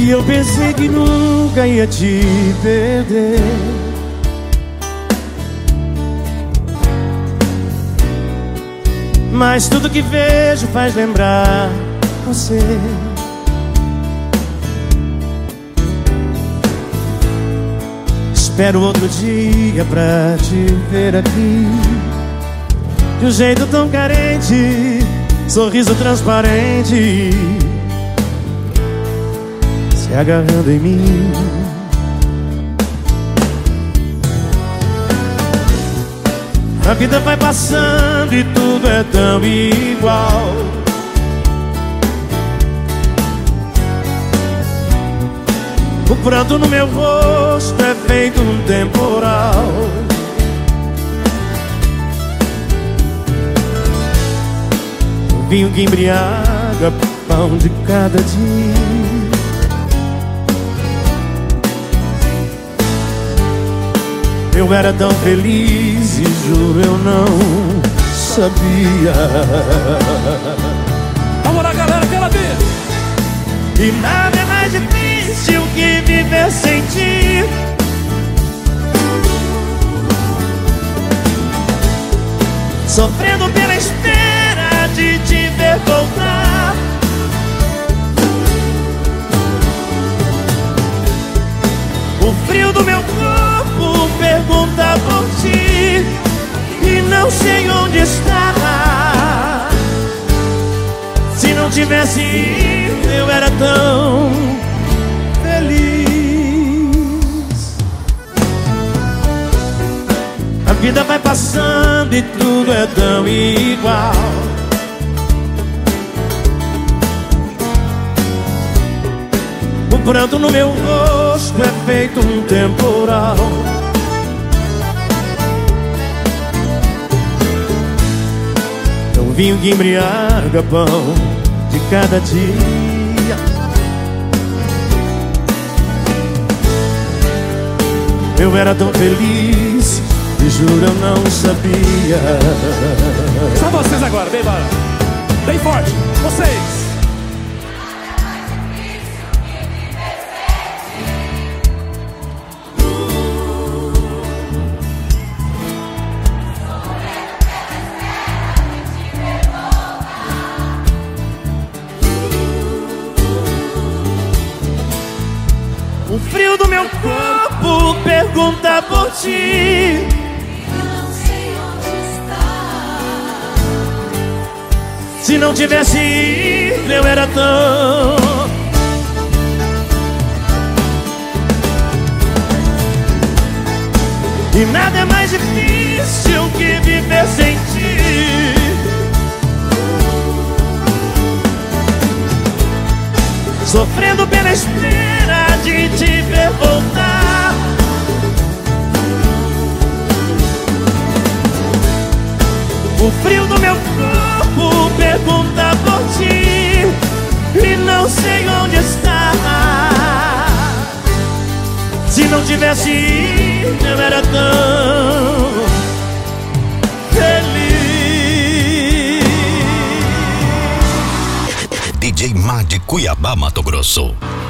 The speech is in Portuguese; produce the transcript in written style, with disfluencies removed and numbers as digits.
E eu pensei que nunca ia te perder. Mas tudo que vejo faz lembrar você. Espero outro dia pra te ver aqui, de um jeito tão carente, sorriso transparente, se agarrando em mim. A vida vai passando e tudo é tão igual. O pranto no meu rosto é feito um temporal. O vinho que embriaga, pão de cada dia. Eu era tão feliz e juro eu não sabia. Vamos lá, galera, aquela vez. E nada é mais difícil que viver sem ti. Sofrendo pela espera de te ver voltar. O frio do meu corpo pergunta por ti e não sei onde está. Se não tivesse ido, eu era tão feliz. A vida vai passando e tudo é tão igual. O pranto no meu rosto é feito um temporal. É um vinho que embriaga, pão de cada dia. Eu era tão feliz e juro eu não sabia. Só vocês agora, bem bora. Bem forte, vocês. O frio do meu corpo pergunta por ti. Não sei onde está. Se não tivesse ido, eu era tão. E nada é mais difícil que viver sem ti. Sofrendo pela espera de te ver voltar. O frio do meu corpo pergunta por ti e não sei onde está. Se não tivesse ido, eu era tão feliz. DJ Má de Cuiabá, Mato Grosso.